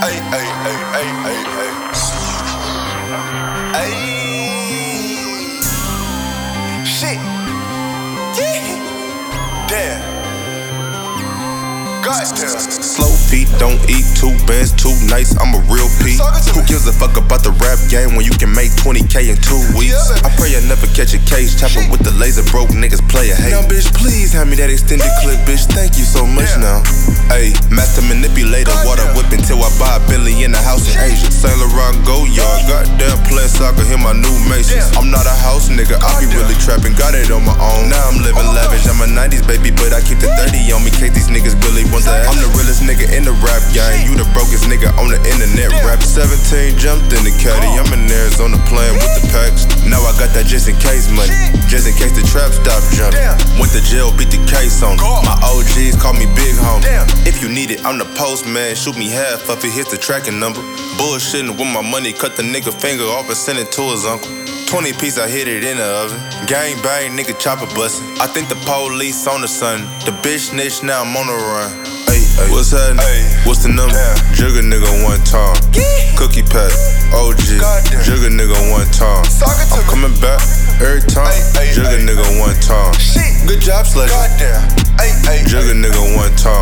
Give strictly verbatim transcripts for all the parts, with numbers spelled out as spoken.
Ay, ay, ay, ay, ay, ay. Ay. Shit. Damn. Goddamn. Slow feet, don't eat two bands, too nice, I'm a real P. Who gives a fuck about the rap game when you can make twenty K in two weeks? I pray I never catch a case, chopper with the laser, broke niggas play a hate. Now bitch, please hand me that extended clip, bitch, thank you so much now. Ayy, master manipulator, water whip until I buy a Bentley in the house in Asia. Saint Laurent go yard, goddamn playing soccer, hear my new Macy's. I'm not a house nigga, I be really trapping, got it on my own. Now I'm living lavish, I'm a nineties baby, but I keep the thirty on me, case these niggas really want that. I'm the realest nigga in the rap game, you the brokest nigga on the internet. Rap seventeen jumped in the caddy, I'm in Arizona playing with the packs. Now I got that just in case money, just in case the trap stop jumping. Went to jail, beat the case on it. My O Gs call me big homie. If you need it, I'm the postman, shoot me half of it, here's the tracking number. Bullshitting with my money, cut the nigga finger off and send it to his uncle. twenty piece, I hit it in the oven. Gang bang, nigga chopper bustin'. I think the police on the sun. The bitch snitch, now I'm on the run. Ay, ay. What's happening? What's the number? Jugga nigga one time. Cookie pack, O G. Jugga nigga one time. I'm coming back every time. Jugga nigga one time. Good job, sledge. Jugga nigga one time.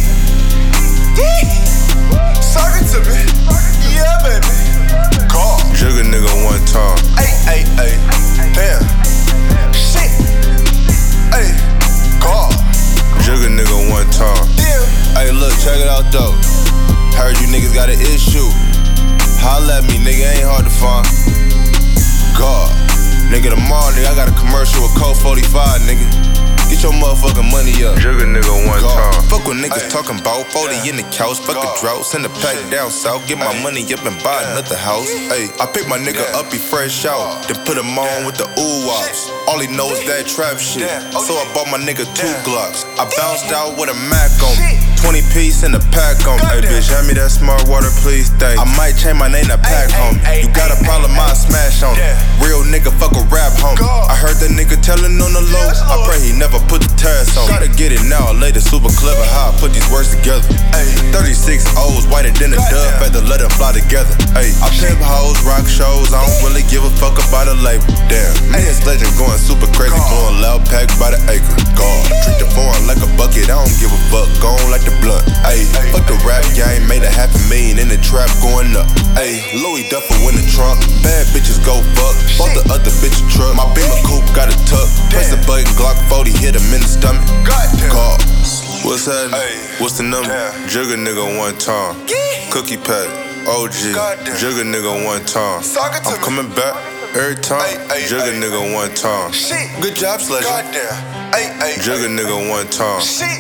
Suck it to me. Yeah, baby. Call. Jugga nigga one time. Ay, ay, ay. Damn. Shit. Ay. Call. Jugga nigga one time. Damn. Hey, look, check it out though. Heard you niggas got an issue. Holla at me, nigga, ain't hard to find. God. Nigga, tomorrow, nigga, I got a commercial with Code forty-five, nigga. Get your motherfucking money up. Jugga nigga one God. time. Fuck what niggas Ay. talking about. forty Yeah. in the couch, fuck God. a drought. Send a pack Shit. down south. Get my Ay. money up and buy Yeah. another house. Hey, I pick my nigga Yeah. up, he fresh out. God. Then put him on Yeah. with the ooh wops. All he knows that trap shit. Yeah. So I bought my nigga two Yeah. Glocks. I bounced out with a Mac on me. Shit. twenty piece in the pack on me. Hey, Goddamn. bitch, hand me that smart water, please, thank. I might change my name to pack Ay, homie. ay, You got a ay, problem, ay, I smash on it. Yeah. Real nigga, fuck a rap homie. God. I heard that nigga tellin' on the low. Yes, I Lord. pray he never put the test on. Gotta get it now, later, super clever how I put these words together. Ay. thirty-six O's, whiter than a Goddamn. dove feather, let them fly together. Ay, I pimp hoes, rock shows, I don't really give a fuck about a label. Damn, me and Legend going super crazy, God. blowing loud pack by the acre. God, treat the foreign like a bucket, I don't give a fuck, gone like the blunt. Ay, Ay. fuck the rap game, made a half a million in the trap going up. Ay, Louis Duffel in the trunk, bad bitches go fuck. Bought the other bitch a truck, my Beamer coupe got a tuck. Press the Damn. button, Glock forty, hit him in the stomach. Goddamn. God. What's happening? Ay. What's the number? Damn. Jugga nigga one time. Cookie pack, O G. Goddamn. Jugga nigga one time. Suck it to I'm me. coming back every time. Ay, ay, Jugga ay. nigga one time. Shit. Good job, sledge. Goddamn. Ay, ay, Jugga ay. nigga one time. Shit.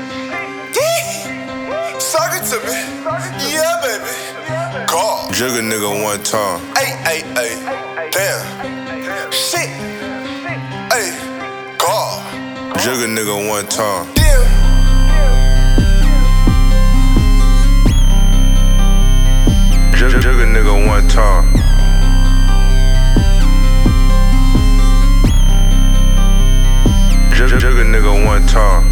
Suck it to me. Yeah, baby. God. Jugga nigga one time. Ay, ay, ay. Damn. Shit. Ay. God. Jugga nigga one time. Damn. Jugga Jugga nigga one time. Jugga Jugga nigga one time.